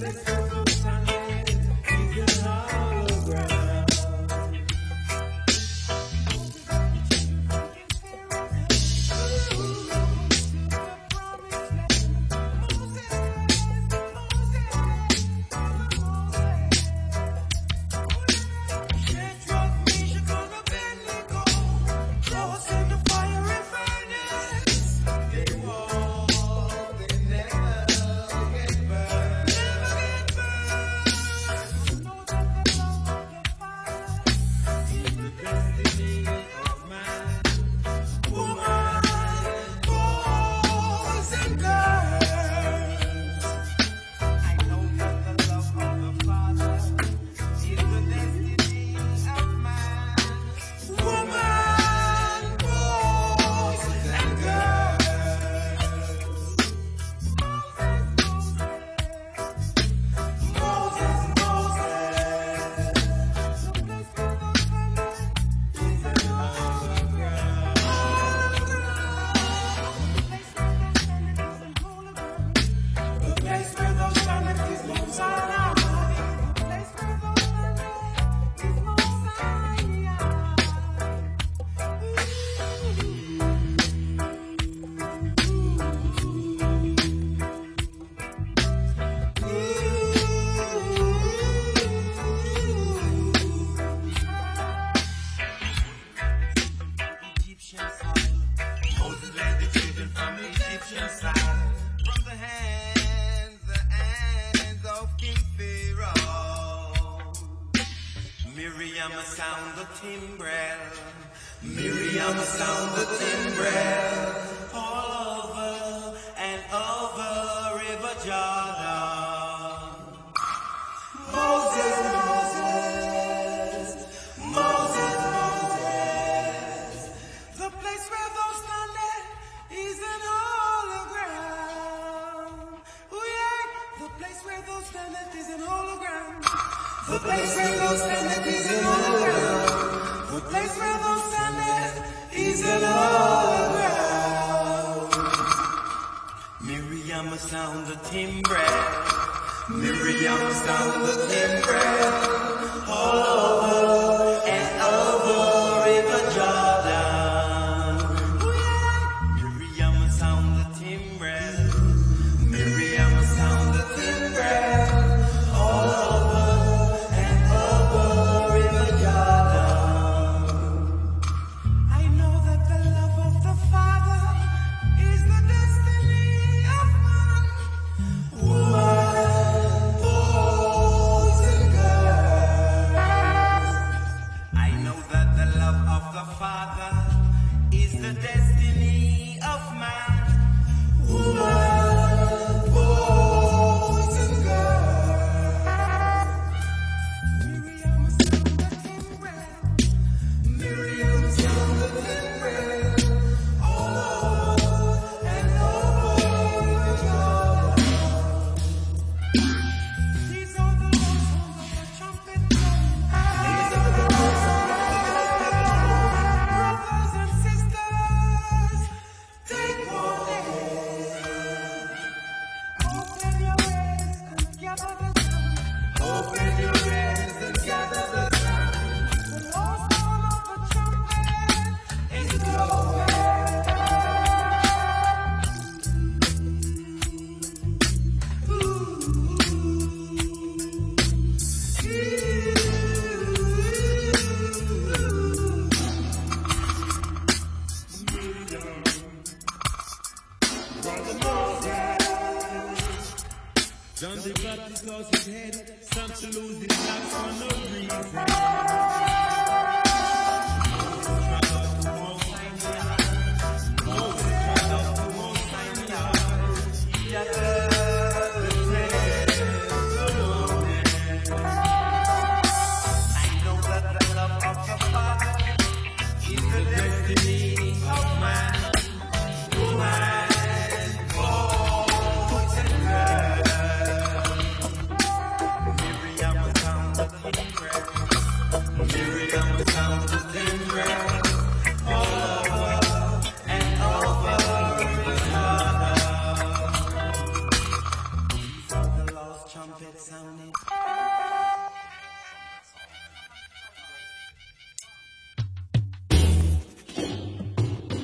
Miriam sound the timbrel. Miriam sound the timbrel. All over and over River Jordan. Moses, Moses, Moses, Moses. The place where thou standest is an hologram. Oh yeah, the place where thou standest is an hologram. The place where thou standest is an hologram. The place where thou standest is an hologram. Miriam sound the timbrel. Miriam sound the timbrel. All over and over River Jordan. Miriam sound the timbrel. Miriam sound the timbrel. All over. John the Baptist lost his head, some to lose his life for no reason. Miriam trumpet sounding.